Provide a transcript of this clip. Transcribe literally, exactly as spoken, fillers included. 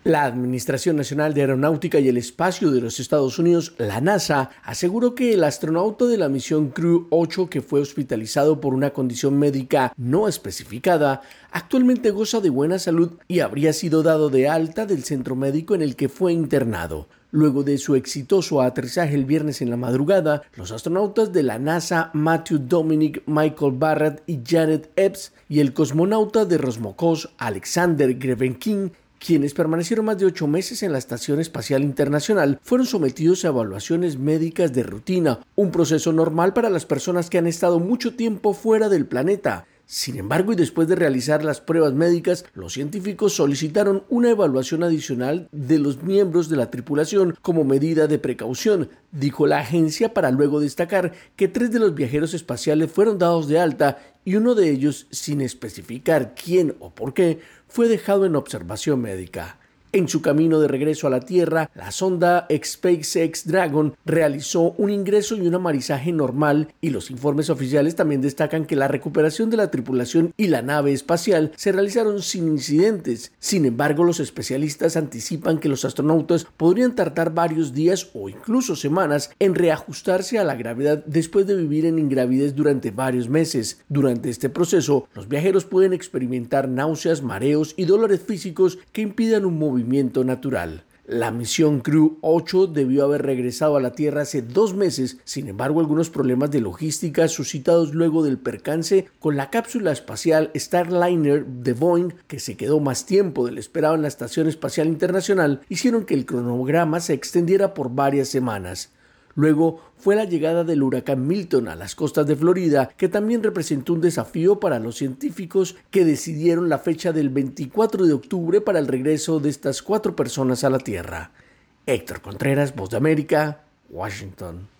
La Administración Nacional de Aeronáutica y el Espacio de los Estados Unidos, la NASA, aseguró que el astronauta de la misión Crew ocho, que fue hospitalizado por una condición médica no especificada, actualmente goza de buena salud y habría sido dado de alta del centro médico en el que fue internado. Luego de su exitoso aterrizaje el viernes en la madrugada, los astronautas de la NASA Matthew Dominic, Michael Barratt y Janet Epps y el cosmonauta de Roscosmos Alexander Grebenkin, quienes permanecieron más de ocho meses en la Estación Espacial Internacional, fueron sometidos a evaluaciones médicas de rutina, un proceso normal para las personas que han estado mucho tiempo fuera del planeta. Sin embargo, y después de realizar las pruebas médicas, los científicos solicitaron una evaluación adicional de los miembros de la tripulación como medida de precaución, dijo la agencia, para luego destacar que tres de los viajeros espaciales fueron dados de alta y uno de ellos, sin especificar quién o por qué, fue dejado en observación médica. En su camino de regreso a la Tierra, la sonda SpaceX Dragon realizó un ingreso y un amarizaje normal, y los informes oficiales también destacan que la recuperación de la tripulación y la nave espacial se realizaron sin incidentes. Sin embargo, los especialistas anticipan que los astronautas podrían tardar varios días o incluso semanas en reajustarse a la gravedad después de vivir en ingravidez durante varios meses. Durante este proceso, los viajeros pueden experimentar náuseas, mareos y dolores físicos que impidan un movimiento movimiento natural. La misión Crew ocho debió haber regresado a la Tierra hace dos meses, sin embargo, algunos problemas de logística suscitados luego del percance con la cápsula espacial Starliner de Boeing, que se quedó más tiempo del esperado en la Estación Espacial Internacional, hicieron que el cronograma se extendiera por varias semanas. Luego fue la llegada del huracán Milton a las costas de Florida, que también representó un desafío para los científicos, que decidieron la fecha del veinticuatro de octubre para el regreso de estas cuatro personas a la Tierra. Héctor Contreras, Voz de América, Washington.